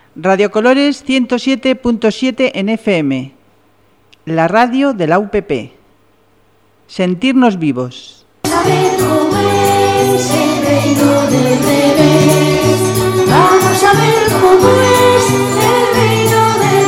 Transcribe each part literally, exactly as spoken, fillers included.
Radio Colores ciento siete punto siete en F M, la radio de la U P P. Sentirnos vivos. Saber cómo es el reino del revés. Vamos a ver cómo es el reino del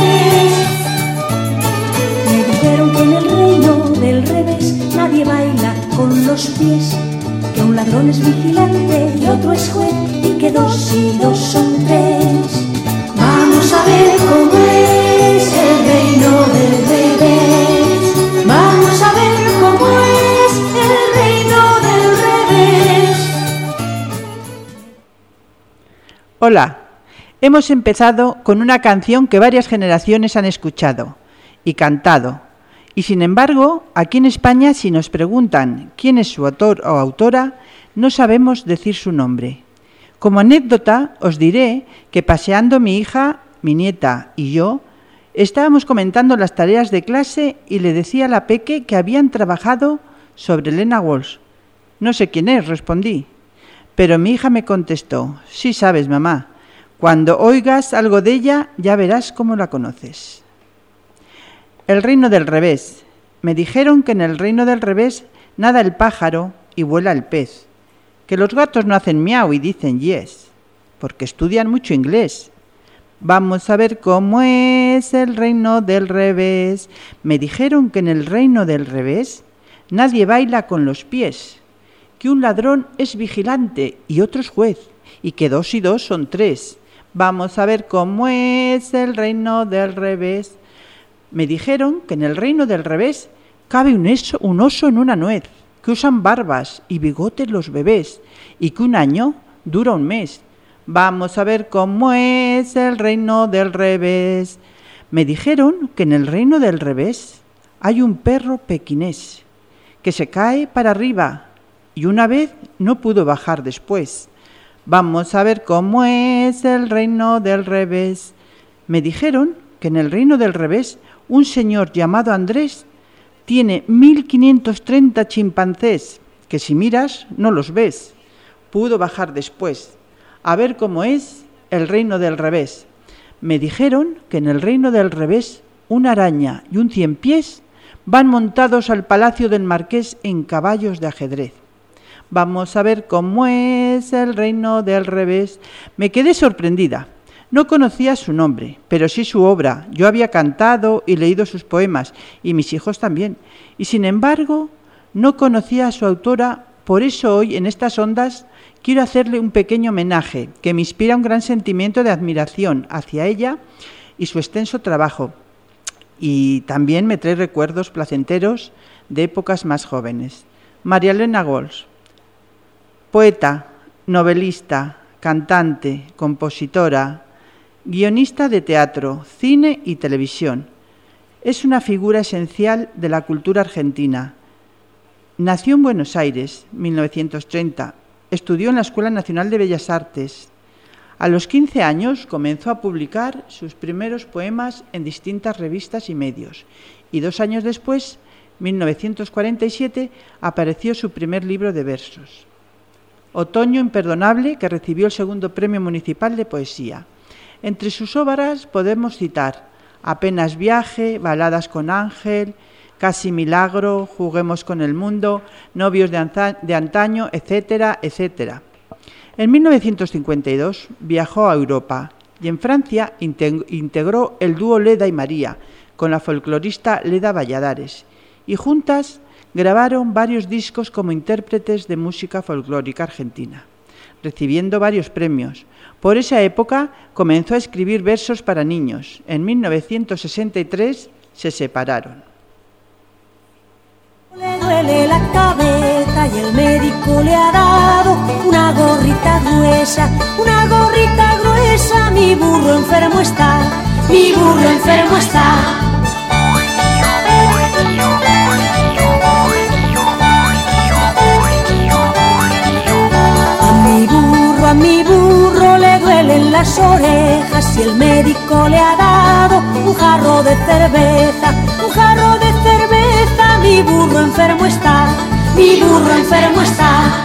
revés. Me dijeron que en el reino del revés nadie baila con los pies, que un ladrón es vigilante y otro es juez, y que dos y dos son tres. Vamos a ver cómo es el reino del revés. Vamos a ver cómo es el reino del revés. Hola, hemos empezado con una canción que varias generaciones han escuchado y cantado. Y sin embargo, aquí en España, si nos preguntan quién es su autor o autora, no sabemos decir su nombre. Como anécdota, os diré que paseando mi hija, mi nieta y yo, estábamos comentando las tareas de clase y le decía a la peque que habían trabajado sobre Lena Walsh. No sé quién es, respondí. Pero mi hija me contestó, sí sabes, mamá, cuando oigas algo de ella ya verás cómo la conoces. El reino del revés. Me dijeron que en el reino del revés nada el pájaro y vuela el pez, que los gatos no hacen miau y dicen yes, porque estudian mucho inglés. Vamos a ver cómo es el reino del revés. Me dijeron que en el reino del revés nadie baila con los pies, que un ladrón es vigilante y otro es juez, y que dos y dos son tres. Vamos a ver cómo es el reino del revés. Me dijeron que en el reino del revés cabe un oso, un oso en una nuez, que usan barbas y bigotes los bebés, y que un año dura un mes. Vamos a ver cómo es el reino del revés. Me dijeron que en el reino del revés hay un perro pequinés que se cae para arriba y una vez no pudo bajar después. Vamos a ver cómo es el reino del revés. Me dijeron que en el reino del revés un señor llamado Andrés tiene mil quinientos treinta chimpancés, que si miras no los ves. Pudo bajar después. A ver cómo es el reino del revés. Me dijeron que en el reino del revés una araña y un cien pies van montados al palacio del marqués en caballos de ajedrez. Vamos a ver cómo es el reino del revés. Me quedé sorprendida. No conocía su nombre, pero sí su obra. Yo había cantado y leído sus poemas, y mis hijos también. Y sin embargo, no conocía a su autora. Por eso hoy, en estas ondas, quiero hacerle un pequeño homenaje que me inspira un gran sentimiento de admiración hacia ella y su extenso trabajo. Y también me trae recuerdos placenteros de épocas más jóvenes. María Lena Walsh, poeta, novelista, cantante, compositora, guionista de teatro, cine y televisión. Es una figura esencial de la cultura argentina. Nació en Buenos Aires, mil novecientos treinta. Estudió en la Escuela Nacional de Bellas Artes. A los quince años comenzó a publicar sus primeros poemas en distintas revistas y medios. Y dos años después, mil novecientos cuarenta y siete, apareció su primer libro de versos. Otoño imperdonable, que recibió el segundo premio municipal de poesía. Entre sus obras podemos citar Apenas viaje, Baladas con Ángel, Casi milagro, Juguemos con el mundo, Novios de, anza- de antaño, etcétera, etcétera. En mil novecientos cincuenta y dos viajó a Europa y en Francia integ- integró el dúo Leda y María con la folclorista Leda Valladares y juntas grabaron varios discos como intérpretes de música folclórica argentina, recibiendo varios premios. Por esa época comenzó a escribir versos para niños. En mil novecientos sesenta y tres se separaron. Le duele la cabeza y el médico le ha dado una gorrita gruesa, una gorrita gruesa. Mi burro enfermo está, mi burro enfermo está. A mi burro, a mi burro le duelen las orejas y el médico le ha dado un jarro de cerveza, un jarro de cerveza. Mi burro enfermo está, mi burro enfermo está.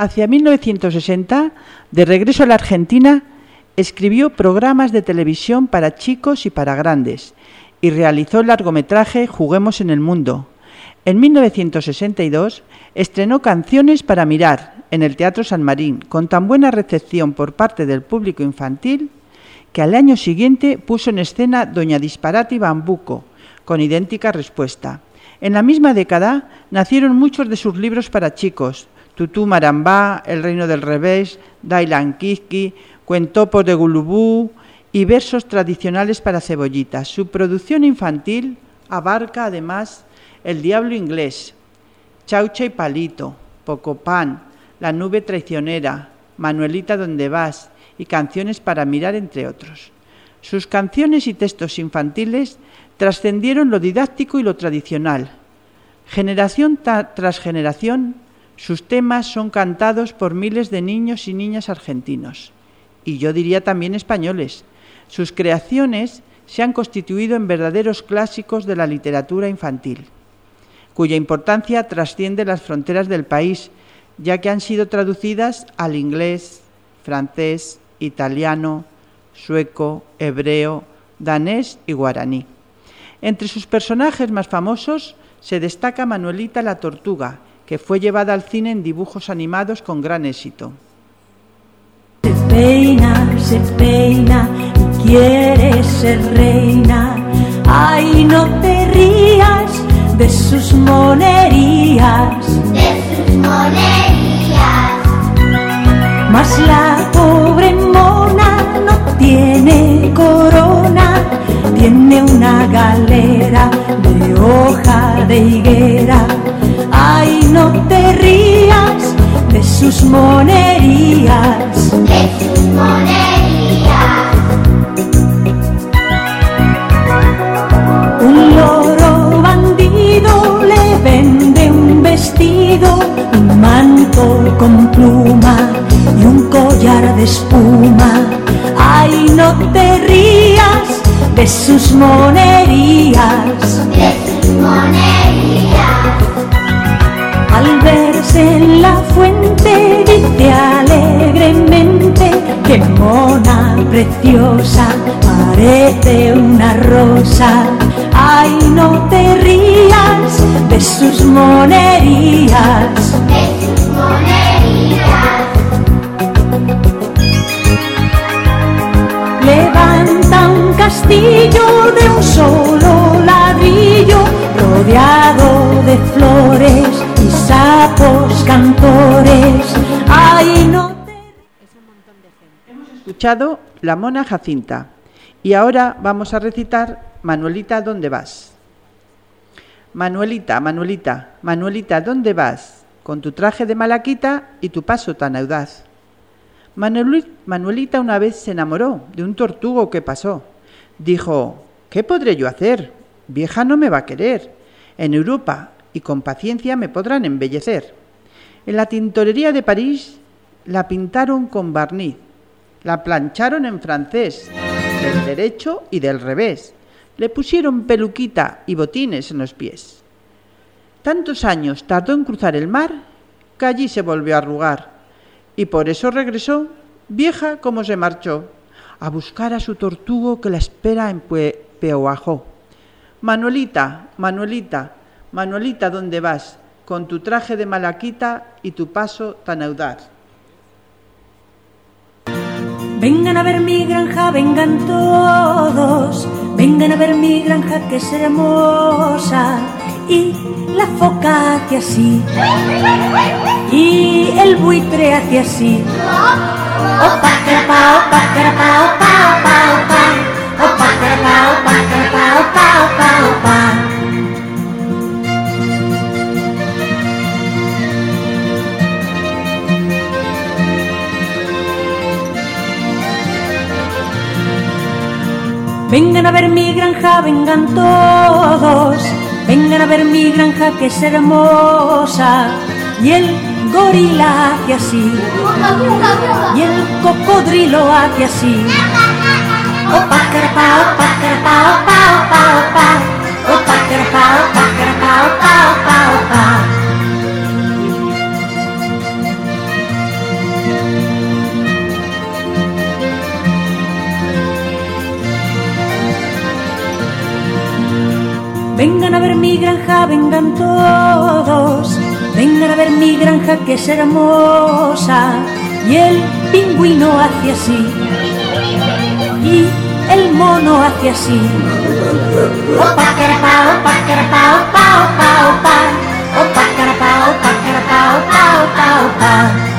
Hacia mil novecientos sesenta, de regreso a la Argentina, escribió programas de televisión para chicos y para grandes y realizó el largometraje Juguemos en el Mundo. En mil novecientos sesenta y dos estrenó Canciones para mirar en el Teatro San Marín, con tan buena recepción por parte del público infantil que al año siguiente puso en escena Doña Disparate y Bambuco, con idéntica respuesta. En la misma década nacieron muchos de sus libros para chicos: Tutú Marambá, El reino del revés, Dailan Kiki, Cuentopos de Gulubú y versos tradicionales para cebollitas. Su producción infantil abarca además El diablo inglés, Chaucha y Palito, Pocopán, La nube traicionera, Manuelita ¿dónde vas? Y Canciones para mirar, entre otros. Sus canciones y textos infantiles trascendieron lo didáctico y lo tradicional. Generación tras generación, sus temas son cantados por miles de niños y niñas argentinos, y yo diría también españoles. Sus creaciones se han constituido en verdaderos clásicos de la literatura infantil, cuya importancia trasciende las fronteras del país, ya que han sido traducidas al inglés, francés, italiano, sueco, hebreo, danés y guaraní. Entre sus personajes más famosos se destaca Manuelita la Tortuga, que fue llevada al cine en dibujos animados con gran éxito. Se peina, se peina y quiere ser reina. Ay, no te rías de sus monerías, de sus monerías. Mas la pobre mona no tiene corona, tiene una galera de hoja de higuera. Ay, no te rías de sus monerías, de sus monerías. Un loro bandido le vende un vestido, un manto con pluma y un collar de espuma. Ay, no te rías de sus monerías, de sus monerías. Al verse en la fuente dice alegremente: qué mona preciosa, parece una rosa. Ay, no te rías de sus monerías, de sus monerías. Levanta un castillo de un solo ladrillo, rodeado de flores y sapos cantores. Ay, no te... Hemos escuchado La mona Jacinta y ahora vamos a recitar Manuelita, ¿dónde vas? Manuelita, Manuelita, Manuelita, ¿dónde vas? Con tu traje de malaquita y tu paso tan audaz. Manuelita una vez se enamoró de un tortugo que pasó. Dijo: ¿qué podré yo hacer? Vieja no me va a querer. En Europa y con paciencia me podrán embellecer. En la tintorería de París la pintaron con barniz, la plancharon en francés, del derecho y del revés. Le pusieron peluquita y botines en los pies. Tantos años tardó en cruzar el mar que allí se volvió a arrugar, y por eso regresó, vieja como se marchó, a buscar a su tortugo que la espera en Peoajó. Manuelita, Manuelita, Manuelita, ¿dónde vas? Con tu traje de malaquita y tu paso tan audaz. Vengan a ver mi granja, vengan todos, vengan a ver mi granja que es hermosa. Y la foca hace así, y el buitre hace así. Opa, carapa, opa, carapa, opa, opa, opa. Opa, carapa, opa, carapa, opa, opa, opa. Vengan a ver mi granja, vengan todos, vengan a ver mi granja que es hermosa. Y el gorila hace así, y el cocodrilo hace así. Opa, carapa, opa, carapa, opa, opa, opa. Opa, carapa, opa, carapa, opa, opa, opa. Vengan a ver mi granja, vengan todos. Vengan a ver mi granja que es hermosa. Y el pingüino hace así y el mono hace así. Opa, carapa, opa, carapa, opa, opa, opa. Opa, carapa, opa, carapa, opa, opa, opa.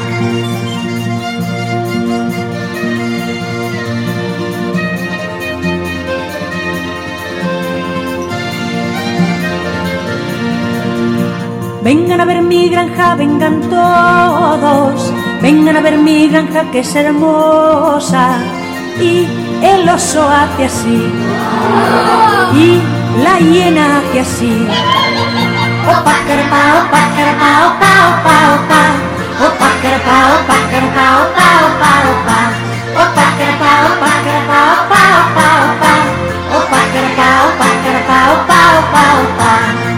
Vengan a ver mi granja, vengan todos. Vengan a ver mi granja que es hermosa. Y el oso hace así y la hiena hace así. Opa, carapa, opa, carapa, opa, opa, opa. Opa, carapa, opa, carapa, opa, opa, opa. Opa, carapa, opa, carapa, opa, opa, opa. Opa, carapa, opa, carapa, opa, opa, opa.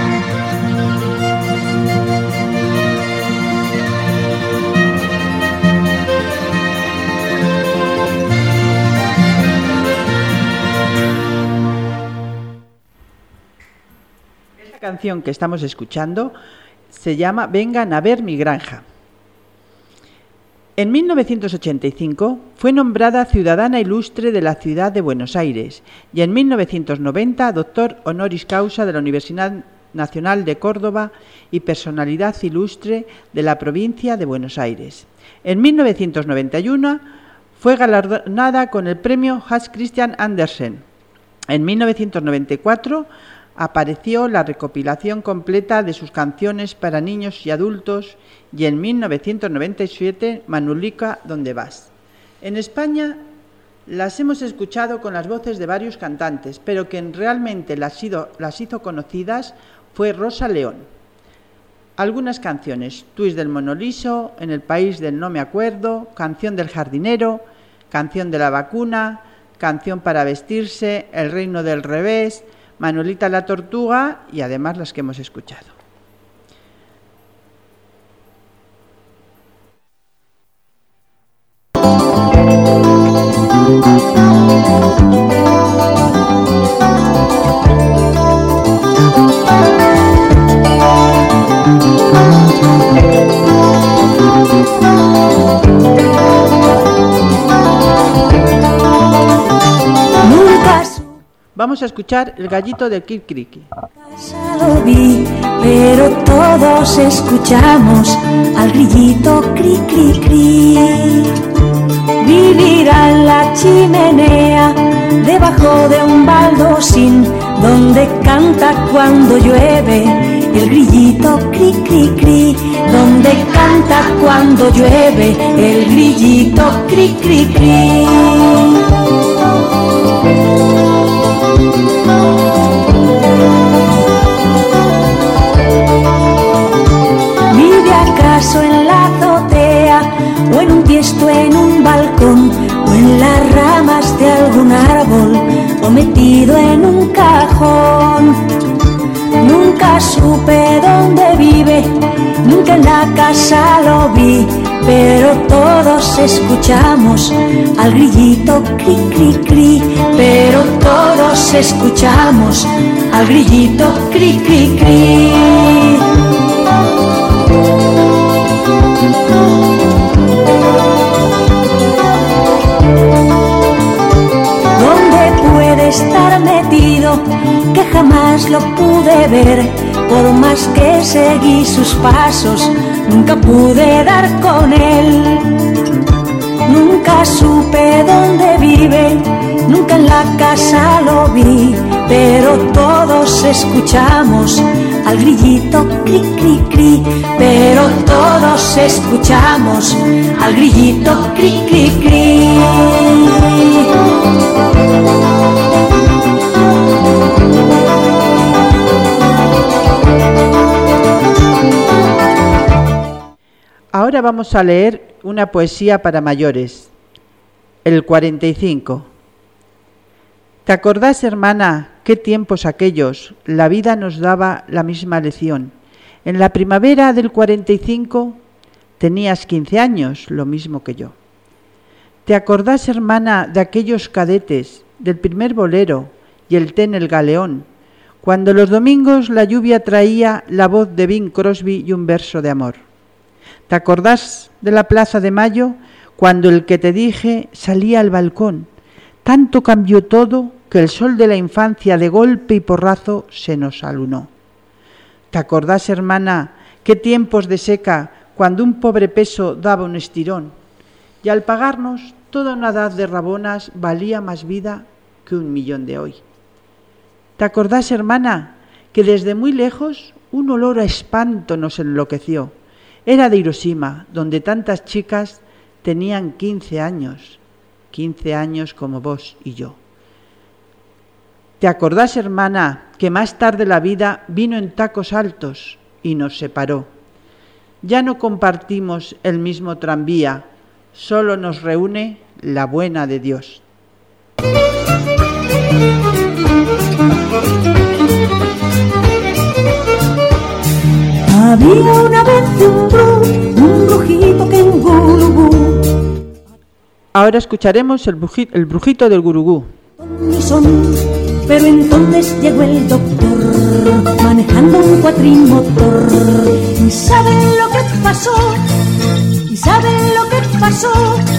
La canción que estamos escuchando se llama Vengan a ver mi granja. En mil novecientos ochenta y cinco fue nombrada ciudadana ilustre de la ciudad de Buenos Aires y en mil novecientos noventa doctor honoris causa de la Universidad Nacional de Córdoba y personalidad ilustre de la provincia de Buenos Aires. En mil novecientos noventa y uno fue galardonada con el premio Hans Christian Andersen. En mil novecientos noventa y cuatro apareció la recopilación completa de sus canciones para niños y adultos y en mil novecientos noventa y siete Manulica, ¿dónde vas? En España las hemos escuchado con las voces de varios cantantes, pero quien realmente las hizo, las hizo conocidas fue Rosa León. Algunas canciones: Twist del Mono Liso, En el país del no me acuerdo, Canción del jardinero, Canción de la vacuna, Canción para vestirse, El reino del revés, Manuelita la tortuga y además las que hemos escuchado. Vamos a escuchar El gallito del Kikiriki. Lo vi, pero todos escuchamos al grillito cri cri cri. Vivirá en la chimenea, debajo de un baldosín, donde canta cuando llueve el grillito cri cri cri. Donde canta cuando llueve el grillito cri cri cri. ¿Vive acaso en la azotea, o en un tiesto en un balcón, o en las ramas de algún árbol, o metido en un cajón? Nunca supe dónde vive, nunca en la casa lo vi, pero todos escuchamos al grillito cri cri cri. Pero todos escuchamos al grillito cri cri cri. ¿Dónde puede estar metido que jamás lo pude ver? Por más que seguí sus pasos, nunca pude dar con él. Nunca supe dónde vive, nunca en la casa lo vi, pero todos escuchamos al grillito cri cri cri. Pero todos escuchamos al grillito cri cri cri. Ahora vamos a leer una poesía para mayores, el cuarenta y cinco. ¿Te acordás, hermana, qué tiempos aquellos? La vida nos daba la misma lección. En la primavera del cuarenta y cinco tenías quince años, lo mismo que yo. ¿Te acordás, hermana, de aquellos cadetes, del primer bolero y el té en el galeón, cuando los domingos la lluvia traía la voz de Bing Crosby y un verso de amor. ¿Te acordás de la Plaza de Mayo, cuando el que te dije salía al balcón? Tanto cambió todo que el sol de la infancia de golpe y porrazo se nos alunó. ¿Te acordás, hermana, qué tiempos de seca, cuando un pobre peso daba un estirón? Y al pagarnos toda una edad de rabonas valía más vida que un millón de hoy. ¿Te acordás, hermana, que desde muy lejos un olor a espanto nos enloqueció? Era de Hiroshima, donde tantas chicas tenían quince años, quince años como vos y yo. ¿Te acordás, hermana, que más tarde la vida vino en tacos altos y nos separó? Ya no compartimos el mismo tranvía, solo nos reúne la buena de Dios. Había una vez un bru, un brujito que en Gurugú. Ahora escucharemos el brujito, el brujito del Gurugú. Pero entonces llegó el doctor manejando un cuatrimotor. ¿Y saben lo que pasó? ¿Y saben lo que pasó?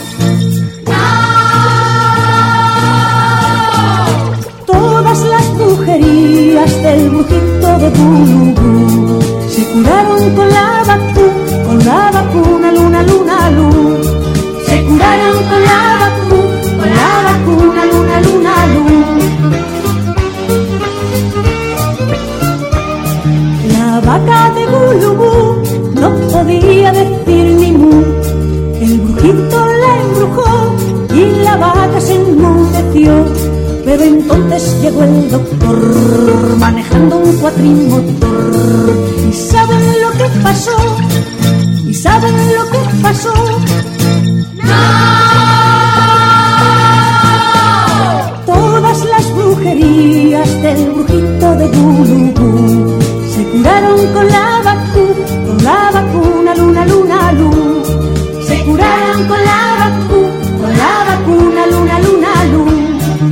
Todas las brujerías del brujito de Gurugú se curaron con la vacuna, con la vacuna, luna, luna, luna. Se curaron con la vacuna, con la vacuna, luna, luna, luna. La vaca de Gurugú no podía decir ni mu. El brujito la embrujó y la vaca se enmudeció. Pero entonces llegó el doctor manejando un cuatrimotor. ¿Y saben lo que pasó? ¿Y saben lo que pasó? ¡No! Todas las brujerías del brujito de Gurugú se curaron con la vacuna, con la vacuna, luna, luna, luna. Se curaron con la vacuna, con la vacuna, luna, luna, luna.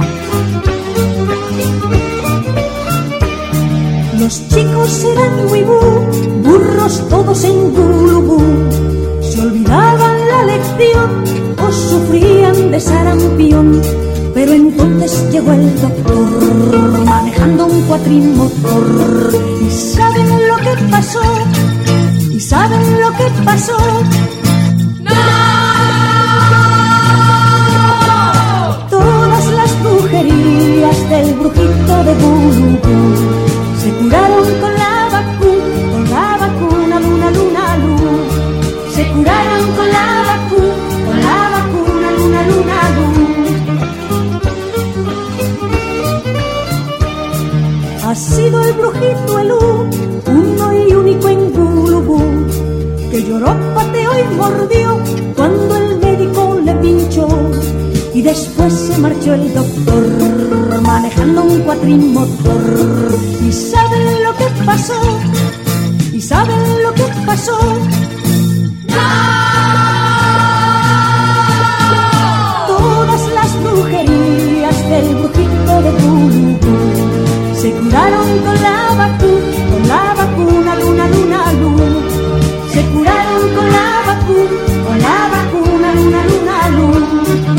Los chicos eran muy bu, burros todos en Gurugú. Se olvidaban la lección o sufrían de sarampión. Pero entonces llegó el doctor manejando un cuatrimotor. ¿Y saben lo que pasó? ¿Y saben lo que pasó? ¡No! Todas las brujerías del brujito de Gurugú se curaron con la vacuna, con la vacuna, luna, luna, luna. Se curaron con la vacuna, con la vacuna, luna, luna, luna. Ha sido el brujito el uno y único en Gurugú, que lloró, pateó y mordió cuando el médico le pinchó. Y después se marchó el doctor manejando un cuatrimotor. ¿Y saben lo que pasó? ¿Y saben lo que pasó? ¡No! Todas las brujerías del brujito de Gurugú se curaron con la vacuna, con la vacuna, luna, luna, luna. Se curaron con la vacuna, con la vacuna, luna, luna, luna.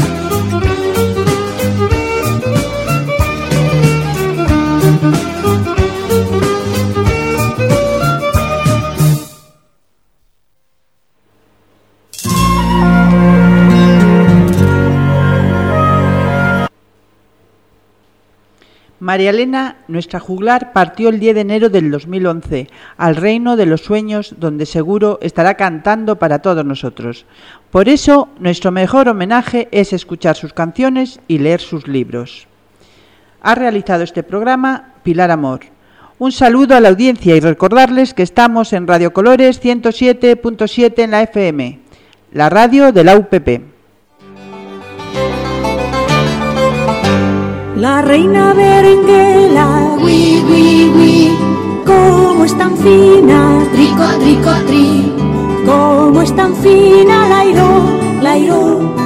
María Elena, nuestra juglar, partió el diez de enero del dos mil once al reino de los sueños, donde seguro estará cantando para todos nosotros. Por eso, nuestro mejor homenaje es escuchar sus canciones y leer sus libros. Ha realizado este programa Pilar Amor. Un saludo a la audiencia y recordarles que estamos en Radio Colores ciento siete punto siete en la F M, la radio de la U P P. La reina berenguela, wi, wi, wi, cómo es tan fina, trico, trico, tri, cómo es tan fina, la iró, la iró.